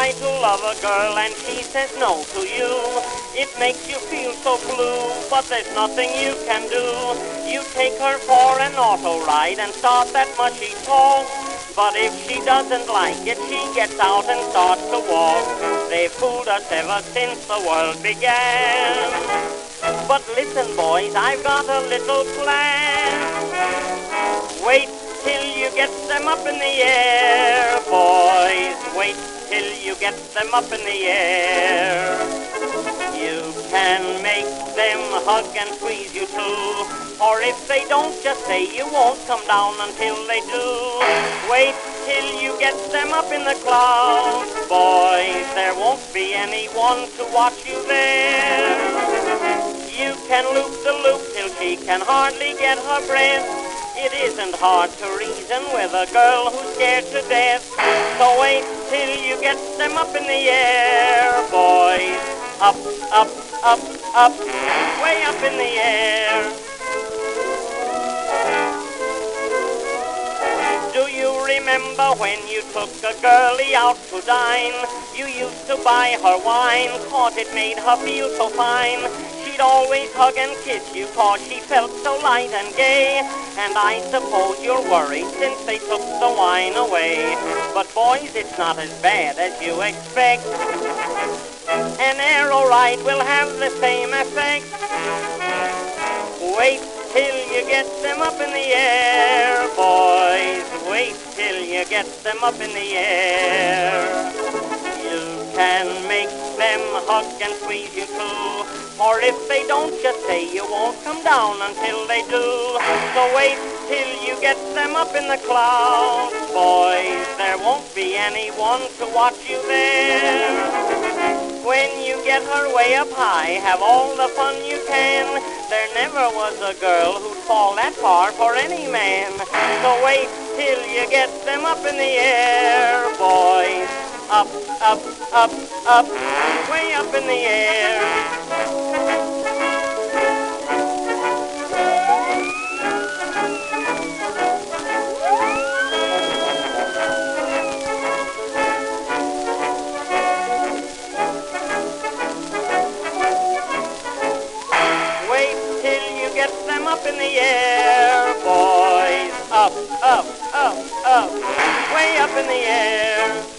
try to love a girl and she says no to you. It makes you feel so blue, but there's nothing you can do. You take her for an auto ride and start that mushy talk. But if she doesn't like it, she gets out and starts to walk. They've fooled us ever since the world began. But listen, boys, I've got a little plan. Wait till you get them up in the air, boys. Wait till you get them up in the air. You can make them hug and squeeze you too. Or if they don't, just say you won't come down until they do. Wait till you get them up in the clouds, boys. There won't be anyone to watch you there. You can loop the loop till she can hardly get her breath. It isn't hard to reason with a girl who's scared to death. So wait till you get them up in the air, boys. Up, up, up, up, way up in the air. Do you remember when you took a girlie out to dine? You used to buy her wine, 'cause it made her feel so fine. She'd always hug and kiss you, 'cause she felt so light and gay. And I suppose you're worried since they took the wine away. But boys, it's not as bad as you expect. An aero ride will have the same effect. Wait till you get them up in the air, boys. Wait till you get them up in the air. You can make them hug and squeeze you too. Or if they don't, just say you won't come down until they do. So wait till you get them up in the clouds, boys. There won't be anyone to watch you there. When you get her way up high, have all the fun you can. There never was a girl who'd fall that far for any man. So wait till you get them up in the air, boys. Up, up, up, up, way up in the air. Get them up in the air, boys. Up, up, up, up, way up in the air.